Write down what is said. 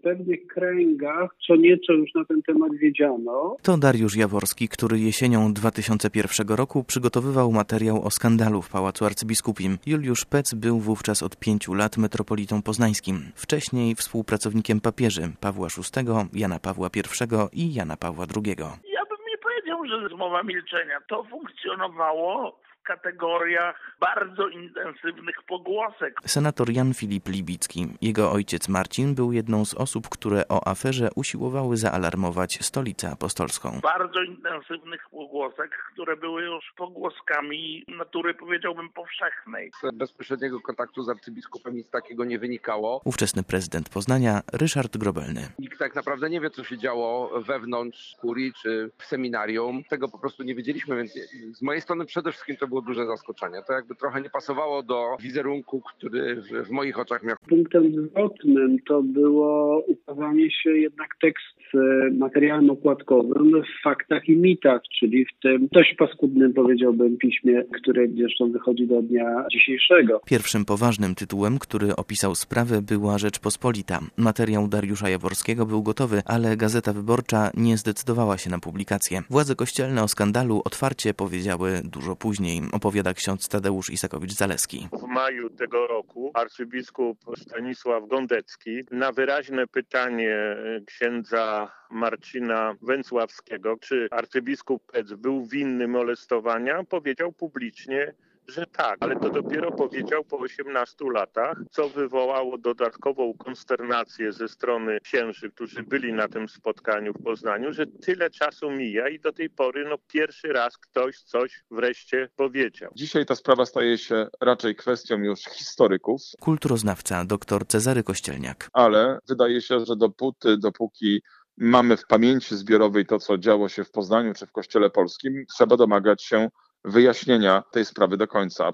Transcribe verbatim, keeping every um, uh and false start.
pewnych kręgach co nieco już na ten temat wiedziano. To Dariusz Jaworski, który jesienią dwa tysiące pierwszego roku przygotowywał materiał o skandalu w Pałacu Arcybiskupim. Juliusz Pec był wówczas od pięciu lat metropolitą poznańskim. Wcześniej współpracownikiem papieży Pawła szóstego, Jana Pawła pierwszego i Jana Pawła drugiego. Ja bym nie powiedział, że zmowa milczenia. To funkcjonowało w kategoriach bardzo intensywnych pogłosek. Senator Jan Filip Libicki. Jego ojciec Marcin był jedną z osób, które o aferze usiłowały zaalarmować Stolicę Apostolską. Bardzo intensywnych pogłosek, które były już pogłoskami natury, powiedziałbym, powszechnej. Z bezpośredniego kontaktu z arcybiskupem nic takiego nie wynikało. Ówczesny prezydent Poznania Ryszard Grobelny. Nikt tak naprawdę nie wie, co się działo wewnątrz kurii czy w seminarium. Tego po prostu nie wiedzieliśmy, więc z mojej strony przede wszystkim to było duże zaskoczenie. To jakby trochę nie pasowało do wizerunku, który w, w moich oczach miał. Punktem zwrotnym to było ukazanie się jednak tekst materiałem okładkowym w Faktach i Mitach, czyli w tym dość paskudnym, powiedziałbym, piśmie, które zresztą wychodzi do dnia dzisiejszego. Pierwszym poważnym tytułem, który opisał sprawę, była Rzeczpospolita. Materiał Dariusza Jaworskiego był gotowy, ale Gazeta Wyborcza nie zdecydowała się na publikację. Władze kościelne o skandalu otwarcie powiedziały dużo później, opowiada ksiądz Tadeusz Isakowicz-Zaleski. W maju tego roku arcybiskup Stanisław Gondecki na wyraźne pytanie księdza Marcina Węcławskiego, czy arcybiskup Pec był winny molestowania, powiedział publicznie, że tak, ale to dopiero powiedział po osiemnastu latach, co wywołało dodatkową konsternację ze strony księży, którzy byli na tym spotkaniu w Poznaniu, że tyle czasu mija i do tej pory no pierwszy raz ktoś coś wreszcie powiedział. Dzisiaj ta sprawa staje się raczej kwestią już historyków. Kulturoznawca dr Cezary Kościelniak. Ale wydaje się, że dopóty, dopóki mamy w pamięci zbiorowej to, co działo się w Poznaniu czy w Kościele Polskim, trzeba domagać się wyjaśnienia tej sprawy do końca.